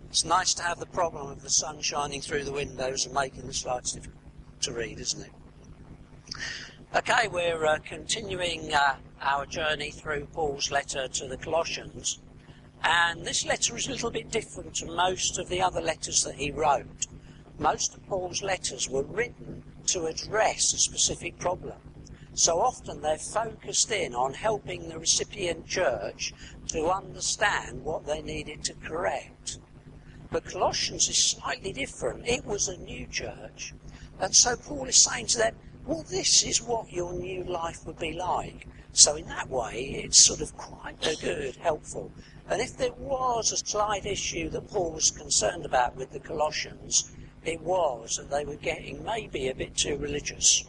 It's nice to have the problem of the sun shining through the windows and making the slides difficult to read, isn't it? Okay, we're continuing our journey through Paul's letter to the Colossians, and this letter is a little bit different to most of the other letters that he wrote. Most of Paul's letters were written to address a specific problem. So often they're focused in on helping the recipient church to understand what they needed to correct. But Colossians is slightly different. It was a new church. And so Paul is saying to them, well, this is what your new life would be like. So in that way, it's sort of quite a good, helpful. And if there was a slight issue that Paul was concerned about with the Colossians, it was that they were getting maybe a bit too religious.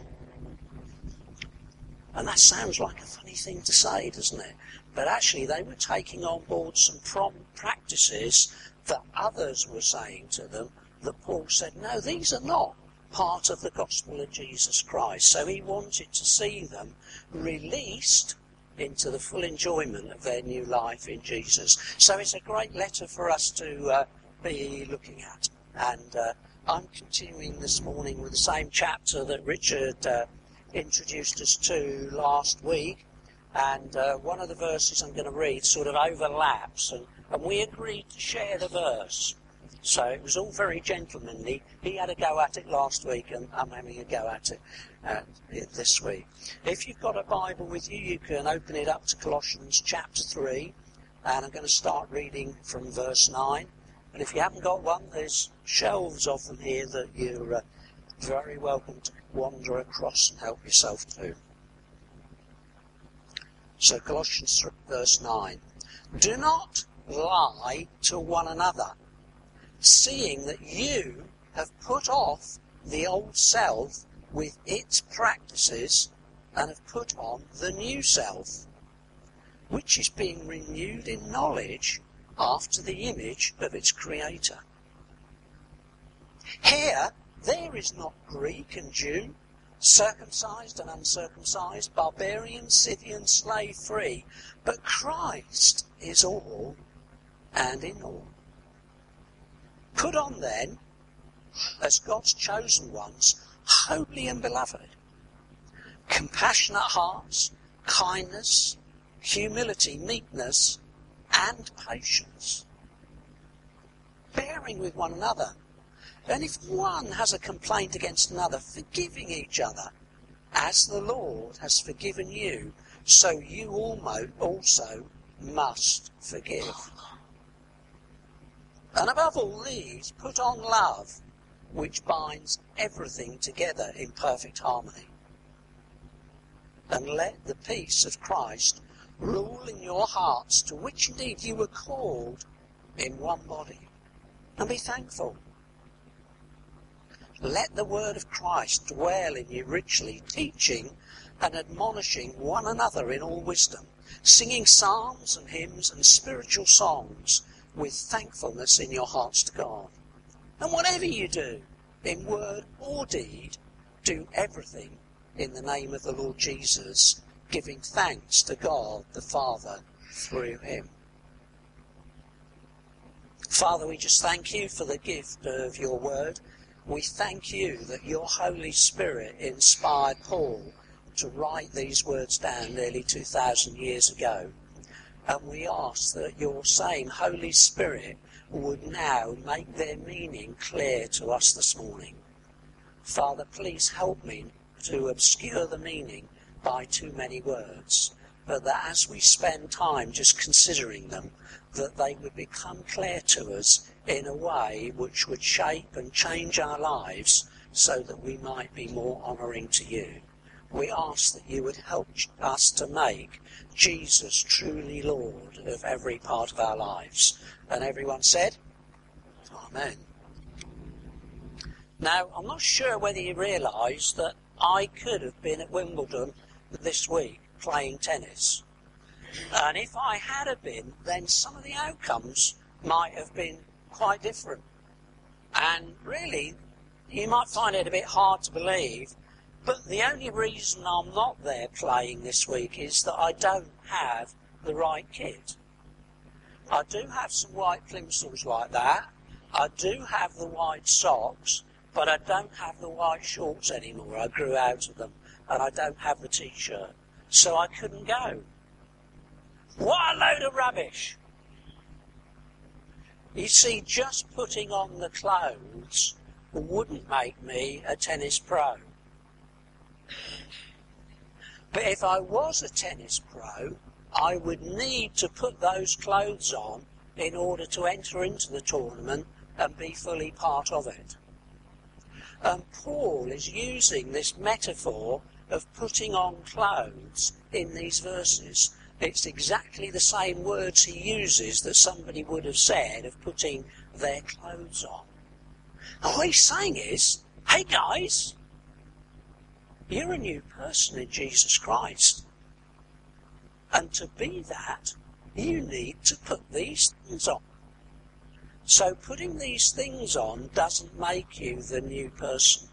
And that sounds like a funny thing to say, doesn't it? But actually they were taking on board some practices that others were saying to them that Paul said, no, these are not part of the gospel of Jesus Christ. So he wanted to see them released into the full enjoyment of their new life in Jesus. So it's a great letter for us to be looking at. And I'm continuing this morning with the same chapter that Richard introduced us to last week. And one of the verses I'm going to read sort of overlaps. And we agreed to share the verse. So it was all very gentlemanly. He had a go at it last week, and I'm having a go at it this week. If you've got a Bible with you, you can open it up to Colossians chapter 3, and I'm going to start reading from verse 9. And if you haven't got one, there's shelves of them here that you're very welcome to wander across and help yourself to. So Colossians 3, verse 9. Do not lie to one another, seeing that you have put off the old self with its practices and have put on the new self, which is being renewed in knowledge after the image of its creator. Here, there is not Greek and Jew, circumcised and uncircumcised, barbarian, Scythian, slave free, but Christ is all and in all. Put on then, as God's chosen ones, holy and beloved, compassionate hearts, kindness, humility, meekness, and patience, bearing with one another. And if one has a complaint against another, forgiving each other, as the Lord has forgiven you, so you also must forgive. And above all these, put on love, which binds everything together in perfect harmony. And let the peace of Christ rule in your hearts, to which indeed you were called in one body. And be thankful. Let the word of Christ dwell in you richly, teaching and admonishing one another in all wisdom, singing psalms and hymns and spiritual songs with thankfulness in your hearts to God. And whatever you do, in word or deed, do everything in the name of the Lord Jesus, giving thanks to God the Father through him. Father, we just thank you for the gift of your word. We thank you that your Holy Spirit inspired Paul to write these words down nearly 2,000 years ago. And we ask that your same Holy Spirit would now make their meaning clear to us this morning. Father, please help me to obscure the meaning by too many words, but that as we spend time just considering them, that they would become clear to us in a way which would shape and change our lives so that we might be more honouring to you. We ask that you would help us to make Jesus truly Lord of every part of our lives. And everyone said, Amen. Now, I'm not sure whether you realise that I could have been at Wimbledon this week playing tennis. And if I had have been, then some of the outcomes might have been quite different. And really, you might find it a bit hard to believe, but the only reason I'm not there playing this week is that I don't have the right kit. I do have some white plimsolls like that, I do have the white socks, but I don't have the white shorts anymore. I grew out of them, and I don't have the t-shirt. So I couldn't go. What a load of rubbish! You see, just putting on the clothes wouldn't make me a tennis pro. But if I was a tennis pro, I would need to put those clothes on in order to enter into the tournament and be fully part of it. And Paul is using this metaphor of putting on clothes in these verses. It's exactly the same words he uses that somebody would have said of putting their clothes on. And what he's saying is, hey guys, you're a new person in Jesus Christ. And to be that, you need to put these things on. So putting these things on doesn't make you the new person.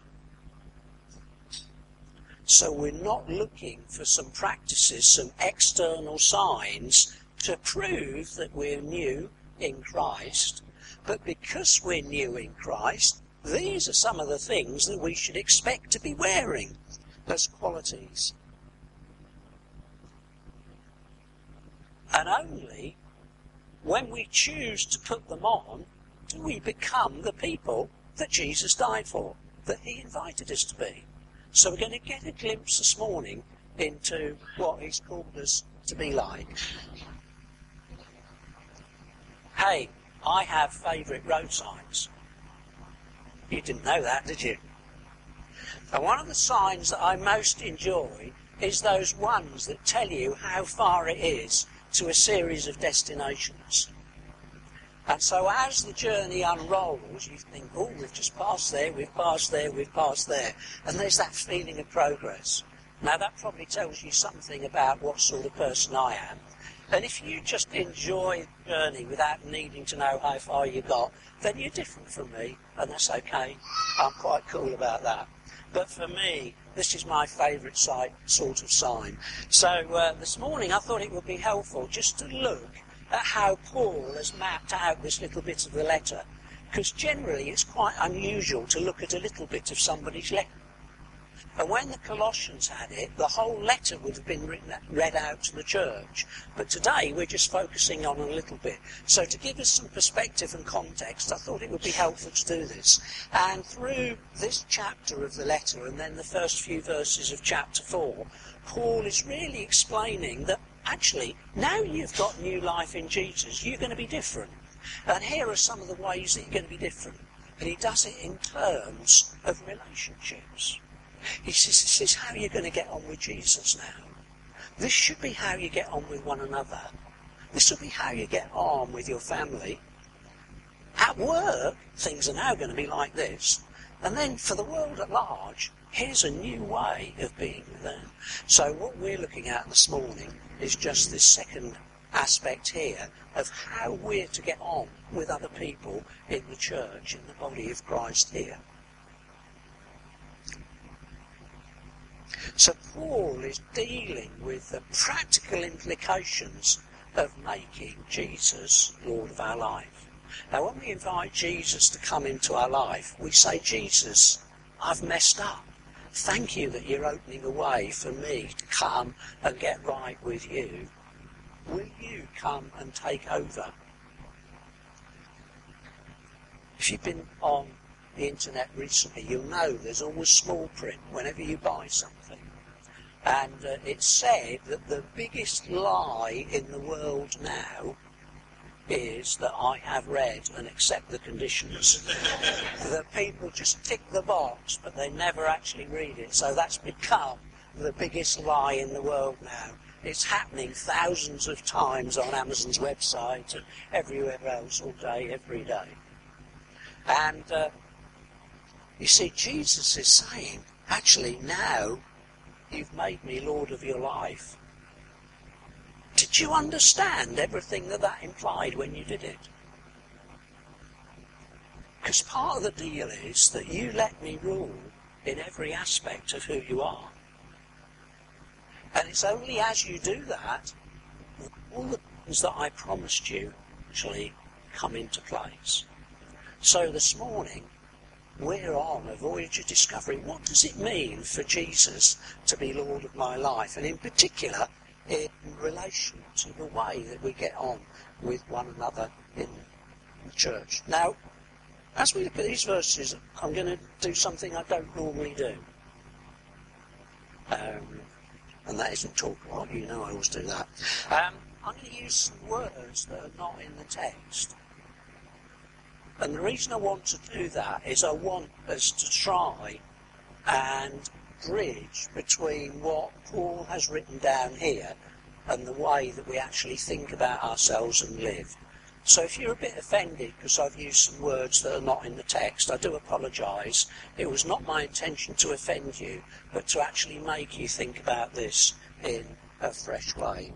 So we're not looking for some practices, some external signs to prove that we're new in Christ. But because we're new in Christ, these are some of the things that we should expect to be wearing as qualities. And only when we choose to put them on do we become the people that Jesus died for, that he invited us to be. So we're going to get a glimpse this morning into what he's called us to be like. Hey, I have favourite road signs. You didn't know that, did you? And one of the signs that I most enjoy is those ones that tell you how far it is to a series of destinations. And so as the journey unrolls, you think, oh, we've just passed there, we've passed there, we've passed there. And there's that feeling of progress. Now that probably tells you something about what sort of person I am. And if you just enjoy the journey without needing to know how far you got, then you're different from me, and that's okay. I'm quite cool about that. But for me, this is my favourite sort of sign. So this morning I thought it would be helpful just to look at how Paul has mapped out this little bit of the letter. Because generally it's quite unusual to look at a little bit of somebody's letter. And when the Colossians had it, the whole letter would have been read out to the church. But today we're just focusing on a little bit. So to give us some perspective and context, I thought it would be helpful to do this. And through this chapter of the letter and then the first few verses of chapter 4, Paul is really explaining that actually, now you've got new life in Jesus, you're going to be different. And here are some of the ways that you're going to be different. And he does it in terms of relationships. He says, this is how you're going to get on with Jesus now. This should be how you get on with one another. This will be how you get on with your family. At work, things are now going to be like this. And then for the world at large, here's a new way of being with them. So what we're looking at this morning is just this second aspect here of how we're to get on with other people in the church, in the body of Christ here. So Paul is dealing with the practical implications of making Jesus Lord of our life. Now when we invite Jesus to come into our life, we say, Jesus, I've messed up. Thank you that you're opening a way for me to come and get right with you. Will you come and take over? If you've been on the internet recently, you'll know there's always small print whenever you buy something. And it's said that the biggest lie in the world now is that I have read and accept the conditions. That people just tick the box, but they never actually read it. So that's become the biggest lie in the world now. It's happening thousands of times on Amazon's website and everywhere else all day, every day. And you see, Jesus is saying, actually now you've made me Lord of your life. Did you understand everything that implied when you did it? Because part of the deal is that you let me rule in every aspect of who you are. And it's only as you do that all the things that I promised you actually come into place. So this morning, we're on a voyage of discovery. What does it mean for Jesus to be Lord of my life? And in particular, in relation to the way that we get on with one another in the church. Now, as we look at these verses, I'm going to do something I don't normally do. And that isn't talk a lot. You know I always do that. I'm going to use some words that are not in the text. And the reason I want to do that is I want us to try and bridge between what Paul has written down here and the way that we actually think about ourselves and live. So if you're a bit offended because I've used some words that are not in the text, I do apologise. It was not my intention to offend you, but to actually make you think about this in a fresh way.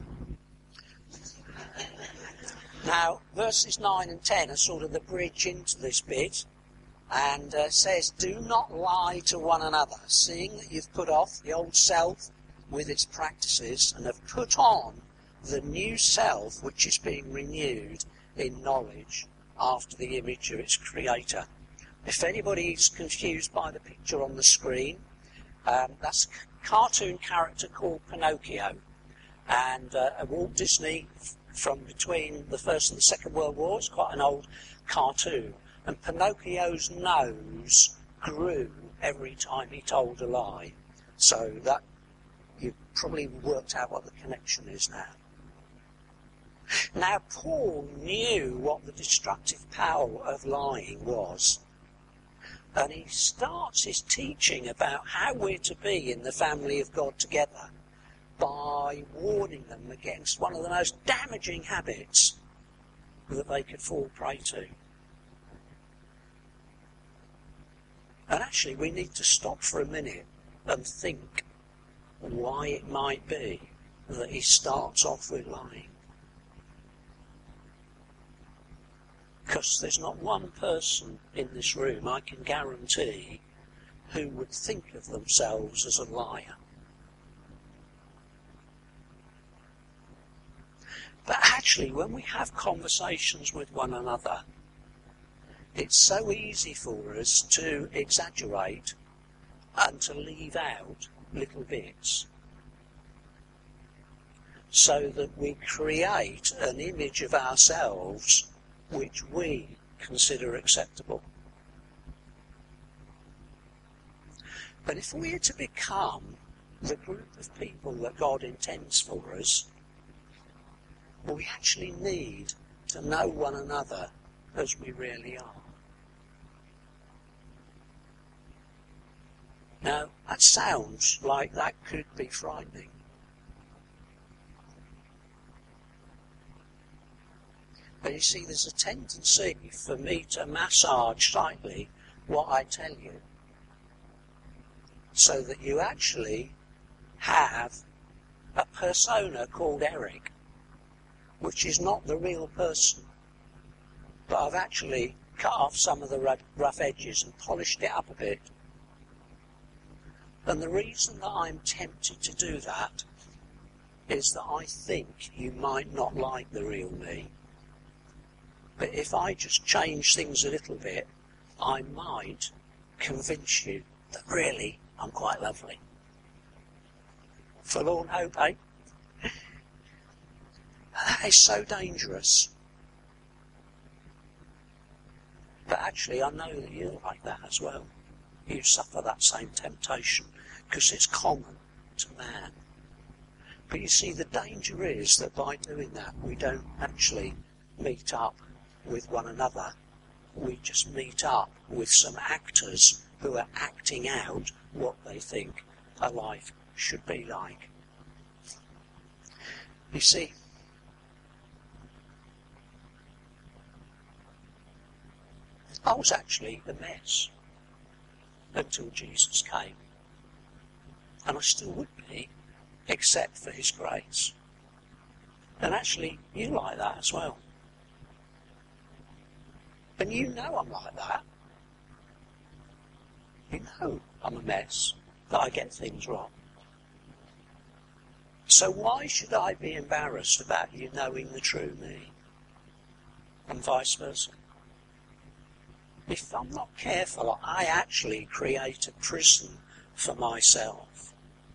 Now, verses 9 and 10 are sort of the bridge into this bit, and says, do not lie to one another, seeing that you've put off the old self with its practices, and have put on the new self, which is being renewed in knowledge after the image of its creator. If anybody is confused by the picture on the screen, that's a cartoon character called Pinocchio, and a Walt Disney from between the First and the Second World War. It's quite an old cartoon, and Pinocchio's nose grew every time he told a lie. So that you've probably worked out what the connection is now. Now, Paul knew what the destructive power of lying was, and he starts his teaching about how we're to be in the family of God together by warning them against one of the most damaging habits that they could fall prey to. And actually, we need to stop for a minute and think why it might be that he starts off with lying. Because there's not one person in this room, I can guarantee, who would think of themselves as a liar. But actually, when we have conversations with one another, it's so easy for us to exaggerate and to leave out little bits, so that we create an image of ourselves which we consider acceptable. But if we are to become the group of people that God intends for us, we actually need to know one another as we really are. Now, that sounds like that could be frightening. But you see, there's a tendency for me to massage slightly what I tell you, so that you actually have a persona called Eric, which is not the real person, but I've actually cut off some of the rough edges and polished it up a bit. And the reason that I'm tempted to do that is that I think you might not like the real me. But if I just change things a little bit, I might convince you that really I'm quite lovely. Forlorn hope, eh? That is so dangerous. But actually, I know that you're like that as well. You suffer that same temptation, because it's common to man. But you see, the danger is that by doing that, we don't actually meet up with one another. We just meet up with some actors who are acting out what they think a life should be like. You see, I was actually a mess until Jesus came. And I still would be, except for his grace. And actually, you like that as well. And you know I'm like that. You know I'm a mess, that I get things wrong. So why should I be embarrassed about you knowing the true me? And vice versa. if I'm not careful, I actually create a prison for myself.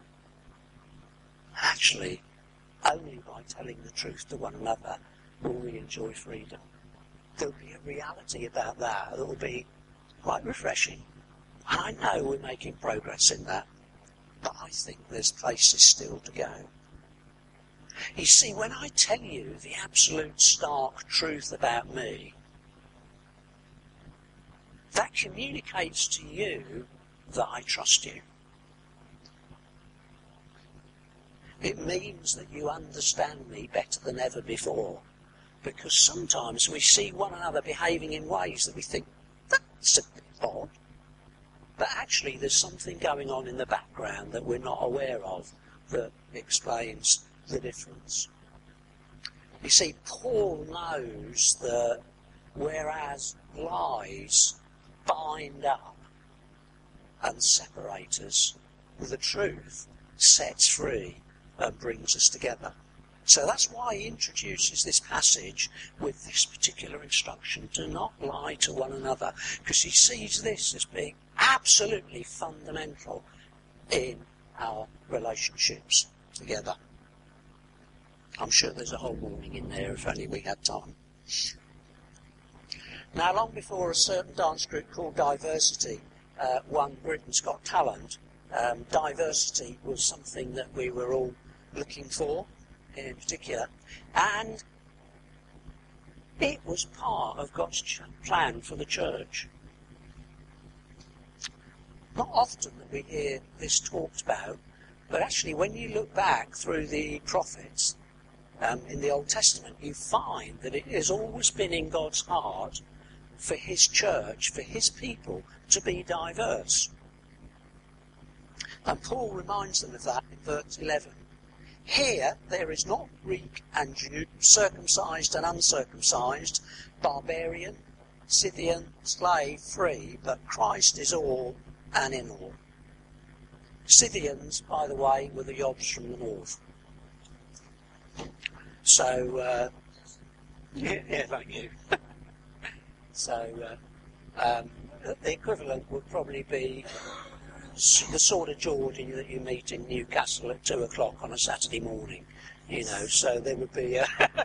Actually, only by telling the truth to one another will we enjoy freedom. There'll be a reality about that that will be quite refreshing. And I know we're making progress in that, but I think there's places still to go. You see, when I tell you the absolute stark truth about me, that communicates to you that I trust you. It means that you understand me better than ever before, because sometimes we see one another behaving in ways that we think, that's a bit odd. But actually there's something going on in the background that we're not aware of that explains the difference. You see, Paul knows that whereas lies bind up and separate us, the truth sets free and brings us together. So that's why he introduces this passage with this particular instruction: do not lie to one another, because he sees this as being absolutely fundamental in our relationships together. I'm sure there's a whole morning in there if only we had time. Now, long before a certain dance group called Diversity won Britain's Got Talent, diversity was something that we were all looking for in particular, and it was part of God's plan for the church. Not often that we hear this talked about, but actually when you look back through the prophets in the Old Testament, you find that it has always been in God's heart for his church, for his people, to be diverse. And Paul reminds them of that in verse 11. Here there is not Greek and Jew, circumcised and uncircumcised, barbarian, Scythian, slave, free, but Christ is all and in all. Scythians, by the way, were the Yobs from the north. So, yeah, thank you. So, the equivalent would probably be the sort of Geordie that you meet in Newcastle at 2 o'clock on a Saturday morning, you know, so there would be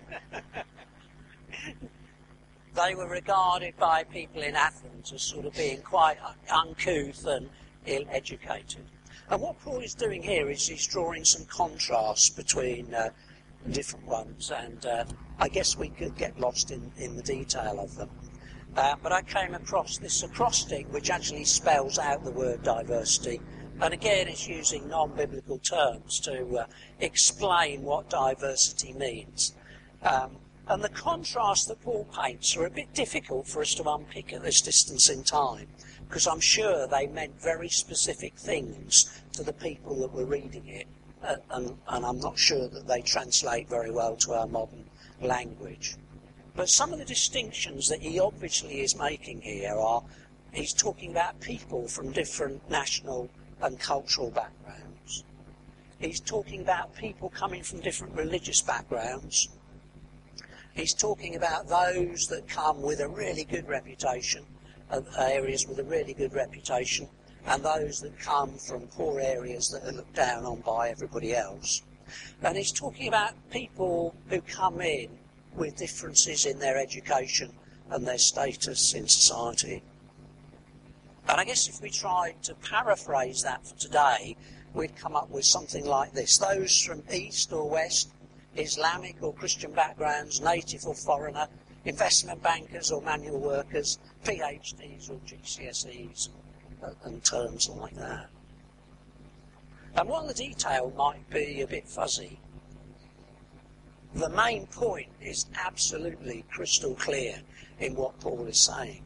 they were regarded by people in Athens as sort of being quite uncouth and ill-educated. And what Paul is doing here is he's drawing some contrasts between different ones, and I guess we could get lost in the detail of them. But I came across this acrostic which actually spells out the word diversity, and again it's using non-biblical terms to explain what diversity means. And the contrasts that Paul paints are a bit difficult for us to unpick at this distance in time, because I'm sure they meant very specific things to the people that were reading it, and I'm not sure that they translate very well to our modern language. But some of the distinctions that he obviously is making here are, he's talking about people from different national and cultural backgrounds. He's talking about people coming from different religious backgrounds. He's talking about those that come with a really good reputation, areas with a really good reputation, and those that come from poor areas that are looked down on by everybody else. And he's talking about people who come in with differences in their education and their status in society. And I guess if we tried to paraphrase that for today, we'd come up with something like this: those from east or west, Islamic or Christian backgrounds, native or foreigner, investment bankers or manual workers, PhDs or GCSEs, and terms like that. And while the detail might be a bit fuzzy, the main point is absolutely crystal clear in what Paul is saying.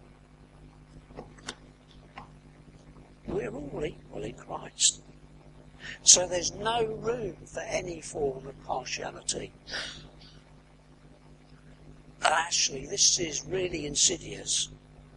We're all equal in Christ. So there's no room for any form of partiality. And actually, this is really insidious.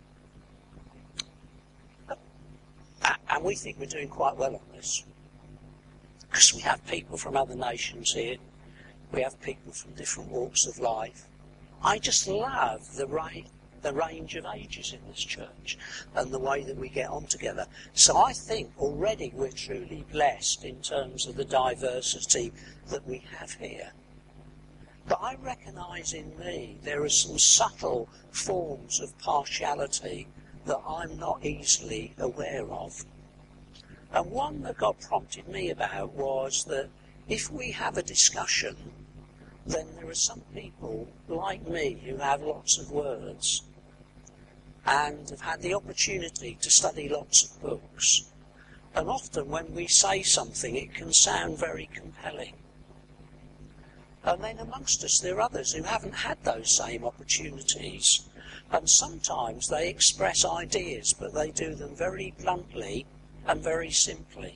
And we think we're doing quite well on this, because we have people from other nations here. We have people from different walks of life. I just love the the range of ages in this church and the way that we get on together. So I think already we're truly blessed in terms of the diversity that we have here. But I recognise in me there are some subtle forms of partiality that I'm not easily aware of. And one that God prompted me about was that if we have a discussion, then there are some people like me who have lots of words and have had the opportunity to study lots of books. And often when we say something, it can sound very compelling. And then amongst us there are others who haven't had those same opportunities. And sometimes they express ideas, but they do them very bluntly and very simply.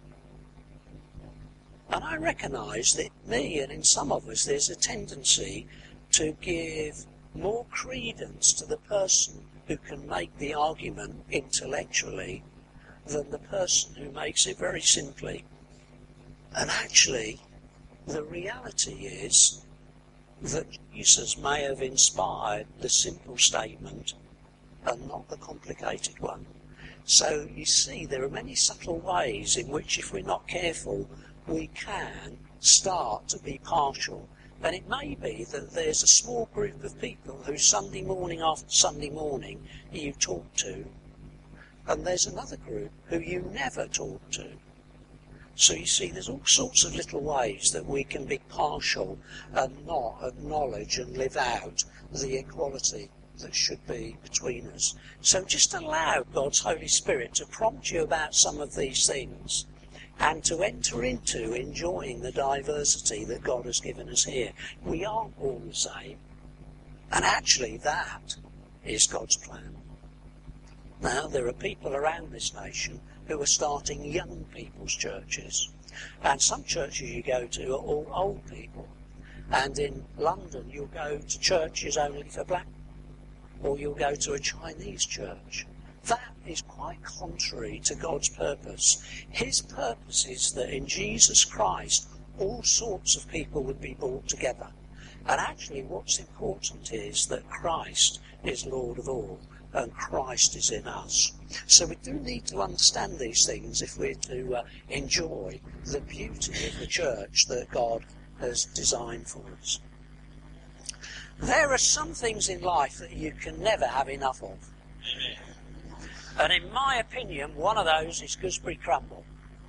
And I recognise that me and in some of us there's a tendency to give more credence to the person who can make the argument intellectually than the person who makes it very simply. And actually, the reality is that Jesus may have inspired the simple statement and not the complicated one. So you see, there are many subtle ways in which, if we're not careful, we can start to be partial. And it may be that there's a small group of people who Sunday morning after Sunday morning you talk to, and there's another group who you never talk to. So you see, there's all sorts of little ways that we can be partial and not acknowledge and live out the equality that should be between us. So just allow God's Holy Spirit to prompt you about some of these things and to enter into enjoying the diversity that God has given us here. We aren't all the same. And actually that is God's plan. Now there are people around this nation who are starting young people's churches. And some churches you go to are all old people. And in London you'll go to churches only for black people, or you'll go to a Chinese church. That is quite contrary to God's purpose. His purpose is that in Jesus Christ all sorts of people would be brought together. And actually what's important is that Christ is Lord of all, and Christ is in us. So we do need to understand these things if we're to enjoy the beauty of the church that God has designed for us. There are some things in life that you can never have enough of. And in my opinion, one of those is gooseberry crumble.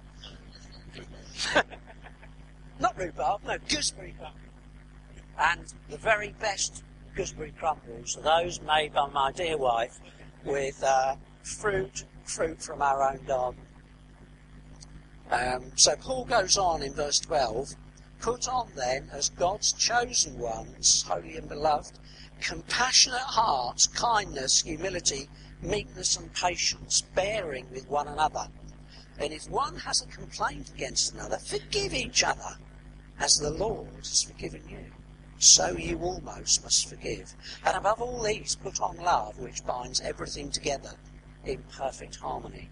Not rhubarb, no, gooseberry crumble. And the very best gooseberry crumbles are those made by my dear wife with fruit from our own garden. So Paul goes on in verse 12, "Put on then, as God's chosen ones, holy and beloved, compassionate hearts, kindness, humility, meekness and patience, bearing with one another. And if one has a complaint against another, forgive each other, as the Lord has forgiven you. So you almost must forgive. And above all these, put on love, which binds everything together in perfect harmony."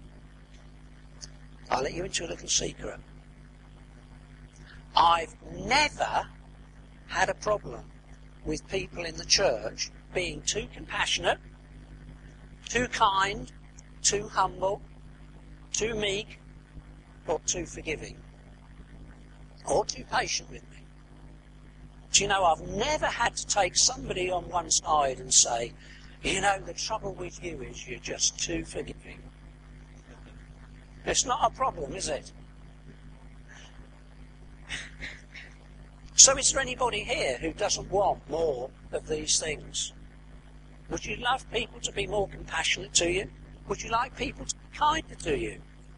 I'll let you into a little secret. I've never had a problem with people in the church being too compassionate, too kind, too humble, too meek, or too forgiving, or too patient with me. Do you know, I've never had to take somebody on one side and say, you know, the trouble with you is you're just too forgiving. It's not a problem, is it? So is there anybody here who doesn't want more of these things? Would you love people to be more compassionate to you? Would you like people to be kinder to you?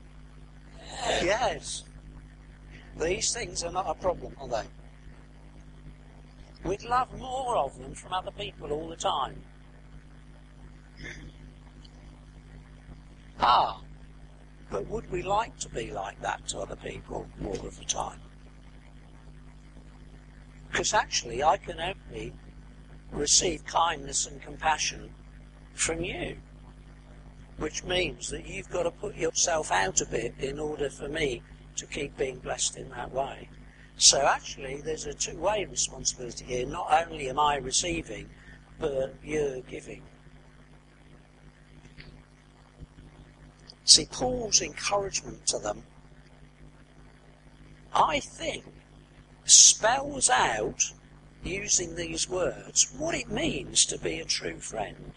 Yes. These things are not a problem, are they? We'd love more of them from other people all the time. But would we like to be like that to other people more of the time? Because actually I can only receive kindness and compassion from you, which means that you've got to put yourself out a bit in order for me to keep being blessed in that way. So actually there's a two-way responsibility here. Not only am I receiving, but you're giving. See, Paul's encouragement to them, I think, spells out, using these words, what it means to be a true friend.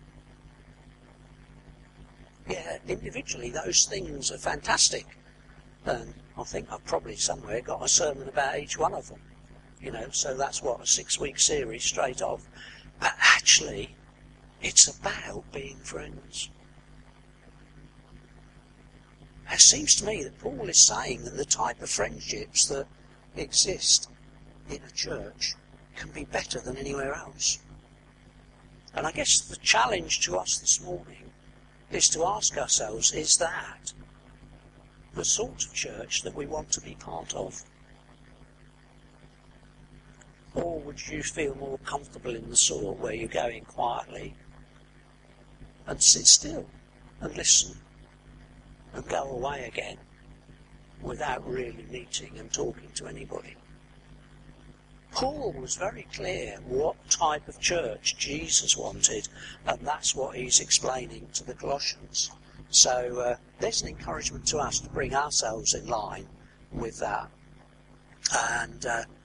Yeah, individually those things are fantastic. And I think I've probably somewhere got a sermon about each one of them. So that's what, a 6-week series straight off. But actually, it's about being friends. It seems to me that Paul is saying that the type of friendships that exist in a church can be better than anywhere else. And I guess the challenge to us this morning is to ask ourselves, is that the sort of church that we want to be part of? Or would you feel more comfortable in the sort where you go in quietly and sit still and listen and go away again without really meeting and talking to anybody? Paul was very clear what type of church Jesus wanted, and that's what he's explaining to the Colossians. So there's an encouragement to us to bring ourselves in line with that. And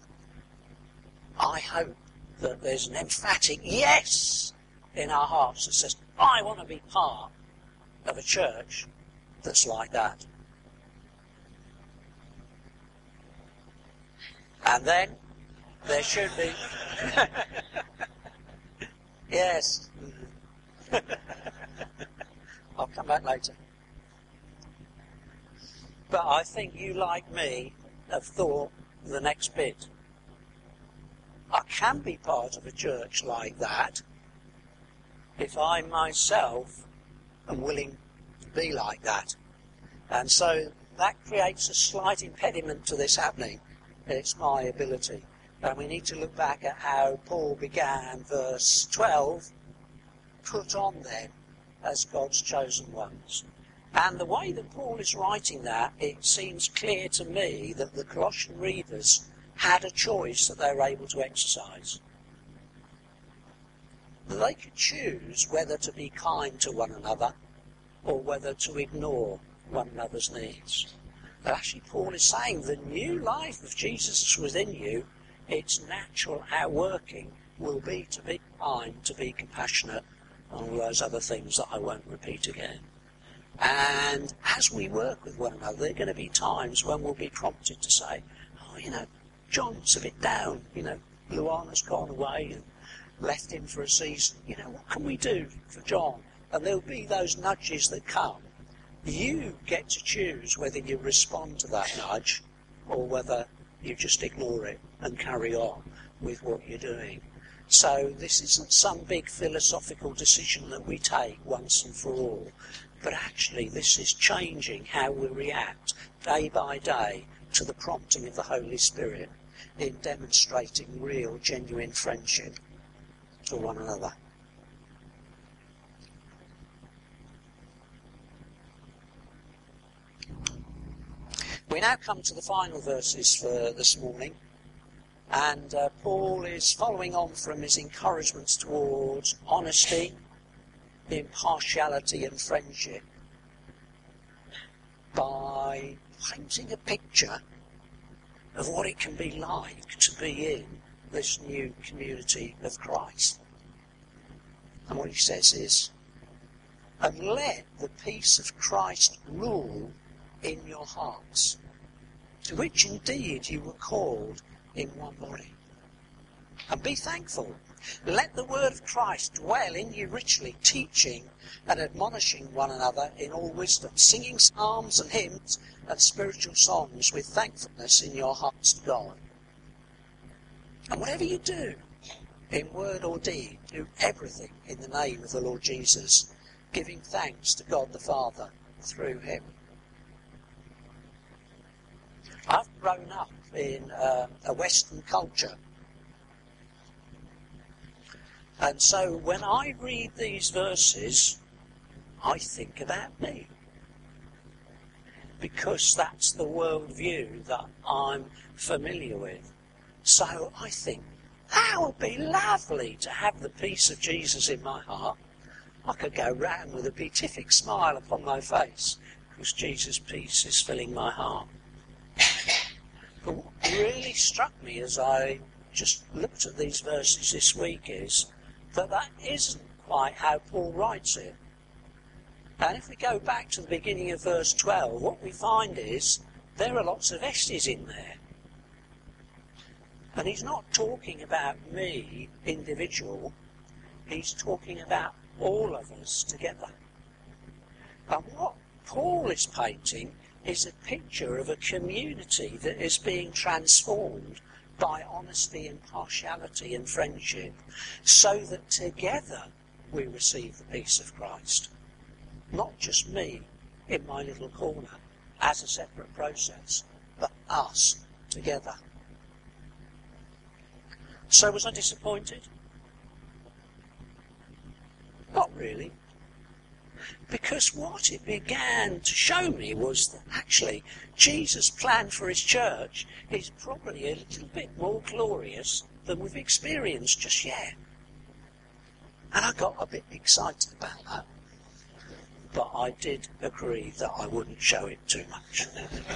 I hope that there's an emphatic yes in our hearts that says, I want to be part of a church that's like that. And then there should be yes. I'll come back later. But I think you, like me, have thought the next bit. I can be part of a church like that if I myself am willing to be like that. And so that creates a slight impediment to this happening. It's my ability. And we need to look back at how Paul began verse 12, put on them as God's chosen ones. And the way that Paul is writing that, it seems clear to me that the Colossian readers had a choice that they were able to exercise. They could choose whether to be kind to one another or whether to ignore one another's needs. But actually Paul is saying the new life of Jesus within you, its natural outworking will be to be kind, to be compassionate, and all those other things that I won't repeat again. And as we work with one another, there are going to be times when we'll be prompted to say, John's a bit down, Luana's gone away and left him for a season. What can we do for John? And there'll be those nudges that come. You get to choose whether you respond to that nudge or whether you just ignore it and carry on with what you're doing. So this isn't some big philosophical decision that we take once and for all, but actually this is changing how we react day by day to the prompting of the Holy Spirit in demonstrating real, genuine friendship to one another. We now come to the final verses for this morning, and Paul is following on from his encouragements towards honesty, impartiality and friendship by painting a picture of what it can be like to be in this new community of Christ. And what he says is, and let the peace of Christ rule in your hearts, to which indeed you were called in one body. And be thankful. Let the word of Christ dwell in you richly, teaching and admonishing one another in all wisdom, singing psalms and hymns and spiritual songs with thankfulness in your hearts to God. And whatever you do, in word or deed, do everything in the name of the Lord Jesus, giving thanks to God the Father through him. I've grown up in a Western culture, and so when I read these verses, I think about me, because that's the worldview that I'm familiar with. So I think, That would be lovely to have the peace of Jesus in my heart. I could go round with a beatific smile upon my face because Jesus' peace is filling my heart. But what really struck me as I just looked at these verses this week is that isn't quite how Paul writes it. And if we go back to the beginning of verse 12, what we find is there are lots of S's in there. And he's not talking about me, individual. He's talking about all of us together. And what Paul is painting is a picture of a community that is being transformed by honesty and partiality and friendship, so that together we receive the peace of Christ. Not just me in my little corner as a separate process, but us together. So was I disappointed? Not really. Because what it began to show me was that actually Jesus' plan for his church is probably a little bit more glorious than we've experienced just yet. And I got a bit excited about that. But I did agree that I wouldn't show it too much.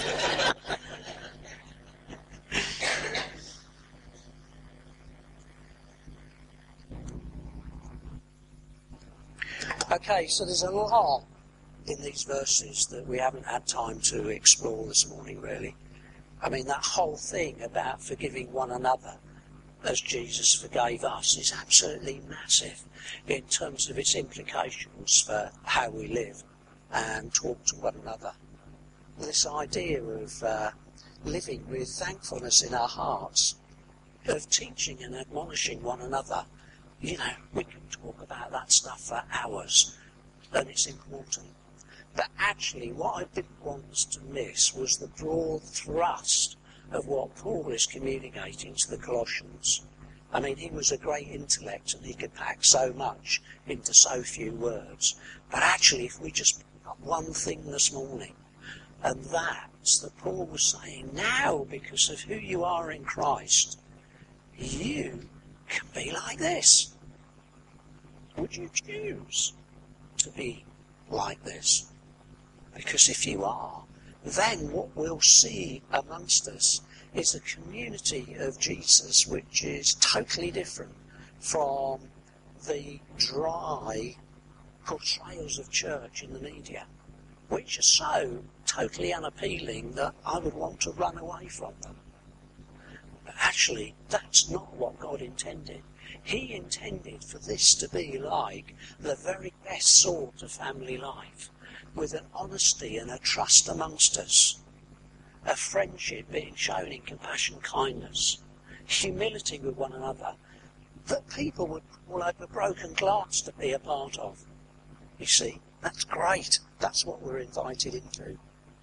Okay, so there's a lot in these verses that we haven't had time to explore this morning, really. I mean, that whole thing about forgiving one another as Jesus forgave us is absolutely massive in terms of its implications for how we live and talk to one another. This idea of living with thankfulness in our hearts, of teaching and admonishing one another. You know, we can talk about that stuff for hours, and it's important. But actually, what I didn't want us to miss was the broad thrust of what Paul is communicating to the Colossians. I mean, he was a great intellect, and he could pack so much into so few words. But actually, if we just pick up one thing this morning, and that's that Paul was saying, now, because of who you are in Christ, you can be like this. Would you choose to be like this? Because if you are, then what we'll see amongst us is a community of Jesus which is totally different from the dry portrayals of church in the media, which are so totally unappealing that I would want to run away from them. But actually, that's not what God intended. He intended for this to be like the very best sort of family life, with an honesty and a trust amongst us, a friendship being shown in compassion, kindness, humility with one another, that people would fall over broken glass to be a part of. You see, that's great. That's what we're invited into.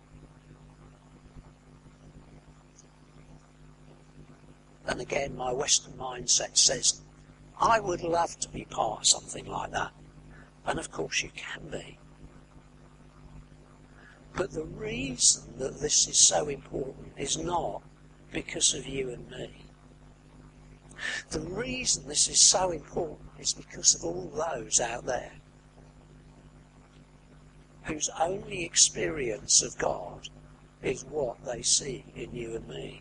And again, my Western mindset says, I would love to be part of something like that. And of course you can be. But the reason that this is so important is not because of you and me. The reason this is so important is because of all those out there whose only experience of God is what they see in you and me.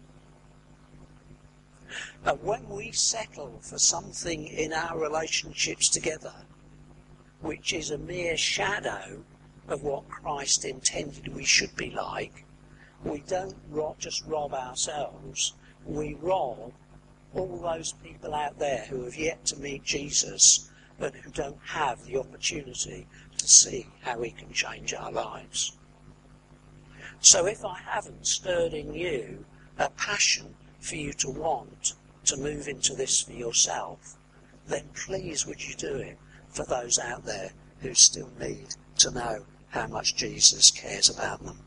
And when we settle for something in our relationships together, which is a mere shadow of what Christ intended we should be like, we don't just rob ourselves, we rob all those people out there who have yet to meet Jesus and who don't have the opportunity to see how he can change our lives. So if I haven't stirred in you a passion for you to want to move into this for yourself, then please would you do it for those out there who still need to know how much Jesus cares about them.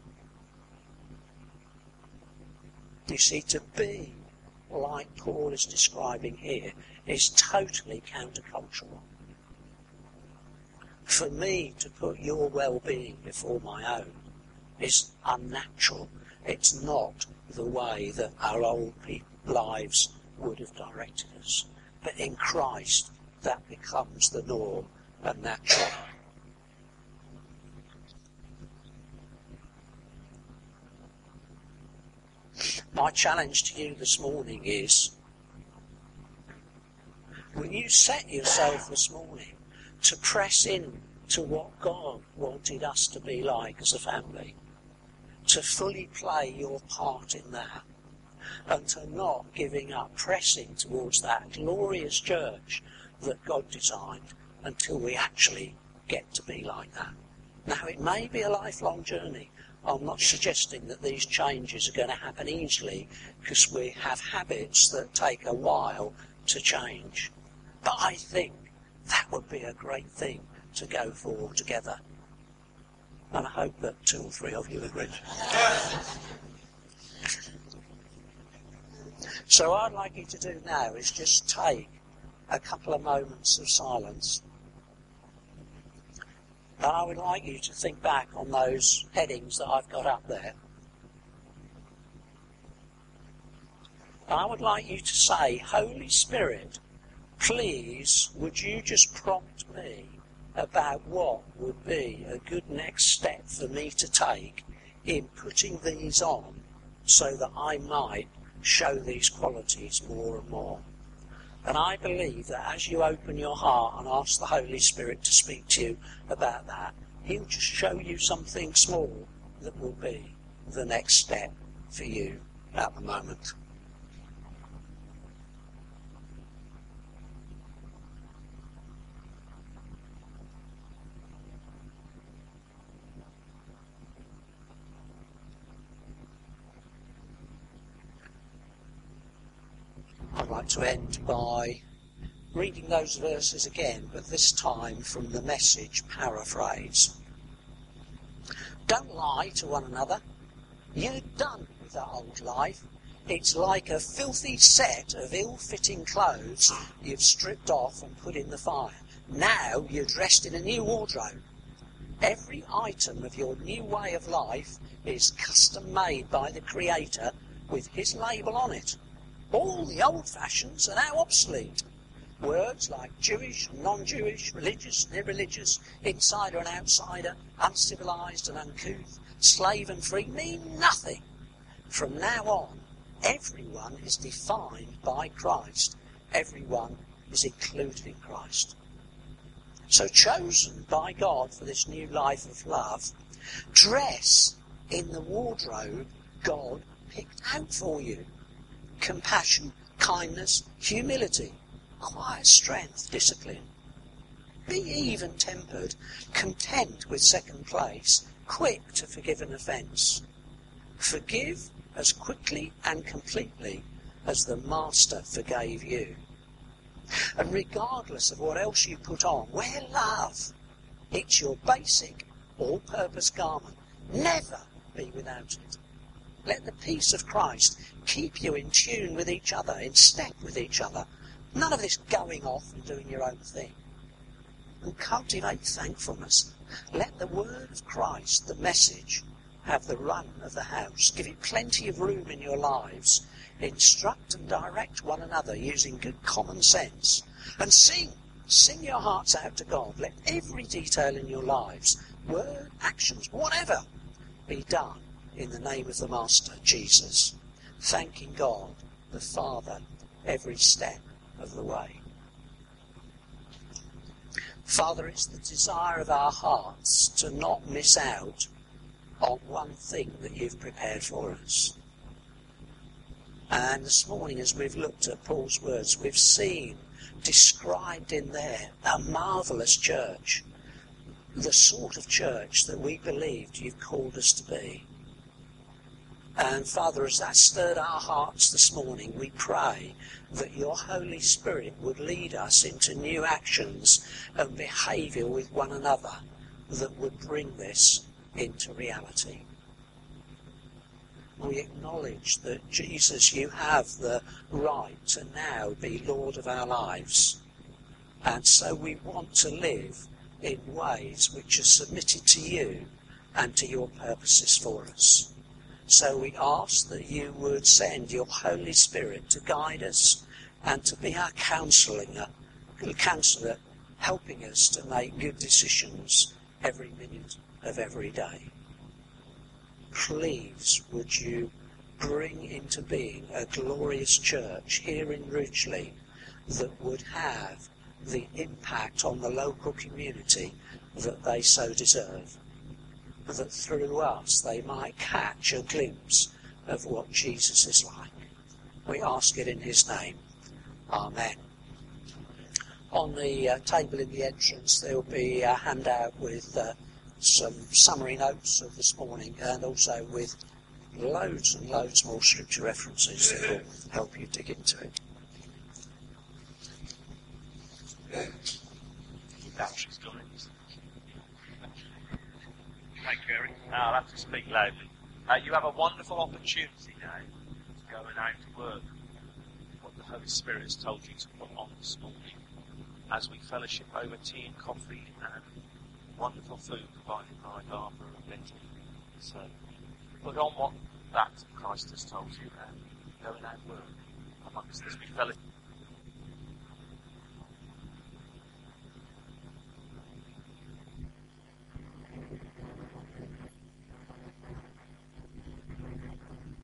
You see, to be like Paul is describing here is totally countercultural. For me to put your well-being before my own is unnatural. It's not the way that our old lives would have directed us. But in Christ, that becomes the norm and natural. My challenge to you this morning is, will you set yourself this morning to press in to what God wanted us to be like as a family, to fully play your part in that, and to not giving up pressing towards that glorious church that God designed until we actually get to be like that. Now, it may be a lifelong journey. I'm not suggesting that these changes are going to happen easily, because we have habits that take a while to change. But I think that would be a great thing to go for together. And I hope that 2 or 3 of you agree. So what I'd like you to do now is just take a couple of moments of silence. And I would like you to think back on those headings that I've got up there. And I would like you to say, Holy Spirit, please, would you just prompt me about what would be a good next step for me to take in putting these on so that I might show these qualities more and more. And I believe that as you open your heart and ask the Holy Spirit to speak to you about that, he'll just show you something small that will be the next step for you at the moment. I'd like to end by reading those verses again, but this time from the Message paraphrase. Don't lie to one another. You're done with that old life. It's like a filthy set of ill-fitting clothes you've stripped off and put in the fire. Now you're dressed in a new wardrobe. Every item of your new way of life is custom made by the Creator with his label on it. All the old fashions are now obsolete. Words like Jewish, non-Jewish, religious and irreligious, insider and outsider, uncivilized and uncouth, slave and free mean nothing. From now on, everyone is defined by Christ. Everyone is included in Christ. So chosen by God for this new life of love, dress in the wardrobe God picked out for you. Compassion, kindness, humility, quiet strength, discipline. Be even-tempered, content with second place, quick to forgive an offence. Forgive as quickly and completely as the Master forgave you. And regardless of what else you put on, wear love. It's your basic, all-purpose garment. Never be without it. Let the peace of Christ keep you in tune with each other, in step with each other. None of this going off and doing your own thing. And cultivate thankfulness. Let the word of Christ, the Message, have the run of the house. Give it plenty of room in your lives. Instruct and direct one another using good common sense. And sing your hearts out to God. Let every detail in your lives, word, actions, whatever, be done in the name of the Master, Jesus, thanking God, the Father, every step of the way. Father, it's the desire of our hearts to not miss out on one thing that you've prepared for us. And this morning, as we've looked at Paul's words, we've seen described in there a marvellous church, the sort of church that we believed you've called us to be. And Father, as that stirred our hearts this morning, we pray that your Holy Spirit would lead us into new actions and behaviour with one another that would bring this into reality. We acknowledge that, Jesus, you have the right to now be Lord of our lives. And so we want to live in ways which are submitted to you and to your purposes for us. So we ask that you would send your Holy Spirit to guide us, and to be our counsellor, helping us to make good decisions every minute of every day. Please, would you bring into being a glorious church here in Ridgeley that would have the impact on the local community that they so deserve, that through us they might catch a glimpse of what Jesus is like. We ask it in his name. Amen. On the table in the entrance there will be a handout with some summary notes of this morning, and also with loads and loads more scripture references that will help you dig into it. Battery's gone in. Thank you, Eric. I'll have to speak loudly. You have a wonderful opportunity now to go and out to work what the Holy Spirit has told you to put on this morning, as we fellowship over tea and coffee and wonderful food provided by Barbara and Betty. So put on what that Christ has told you and go and out work amongst us. We fellowship.